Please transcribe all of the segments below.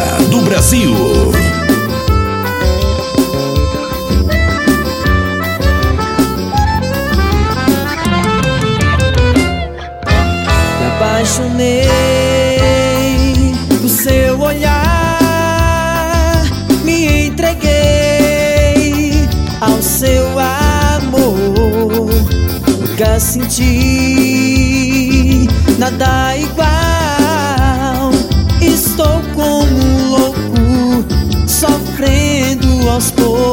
do Brasil. Me apaixonei por seu olhar, me entreguei ao seu amor. Nunca senti nada igual. Estou como um louco, sofrendo aos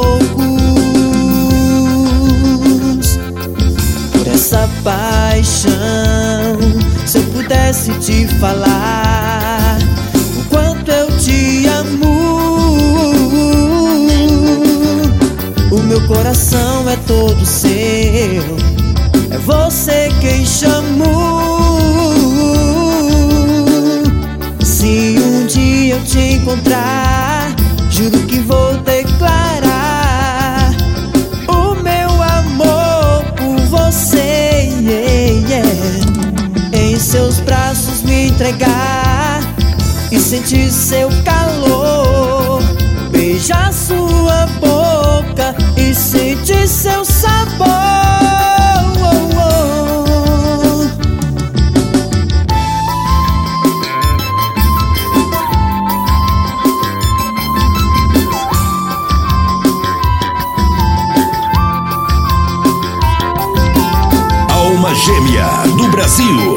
poucos por essa paixão. Se eu pudesse te falar o quanto eu te amo, o meu coração é todo seu, é você quem chamou. Se um dia eu te encontrar, juro que vou declarar o meu amor por você, em seus braços me entregar e sentir seu calor, beijar sua boca e sentir seu sabor. Alma Gêmea do Brasil.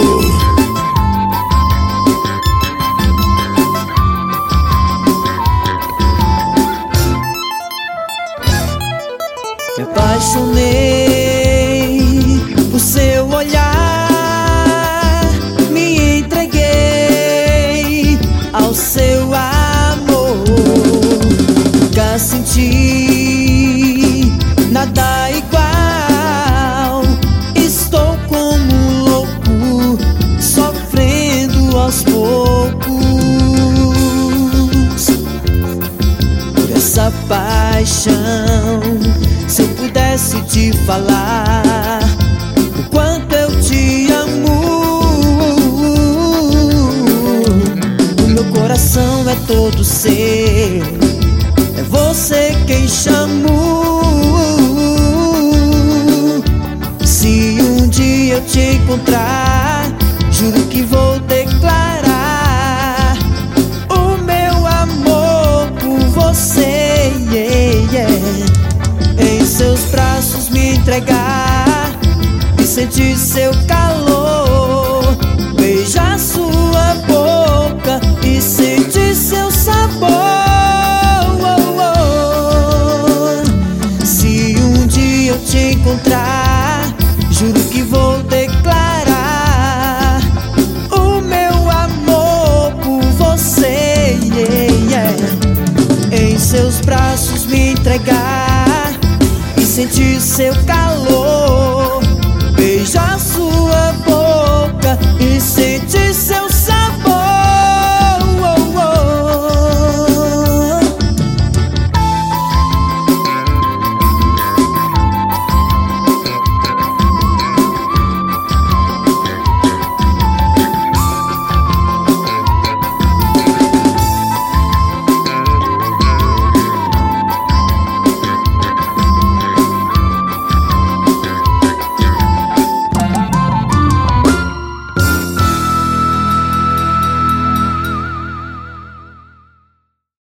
Me apaixonei por seu olhar, me entreguei ao seu amor. Nunca senti nada igual. Estou como um louco, sofrendo aos poucos por essa paixão. Se eu pudesse te falar o quanto eu te amo, o meu coração é todo seu, é você quem chamou. Se um dia eu te encontrar, juro que vou declarar o meu amor por você, em seus braços me entregar e sentir seu calor, beijar sua boca e sentir seu sabor. Se um dia eu te encontrar, juro que vou declarar o meu amor por você, em seus braços me entregar e sentir seu calor,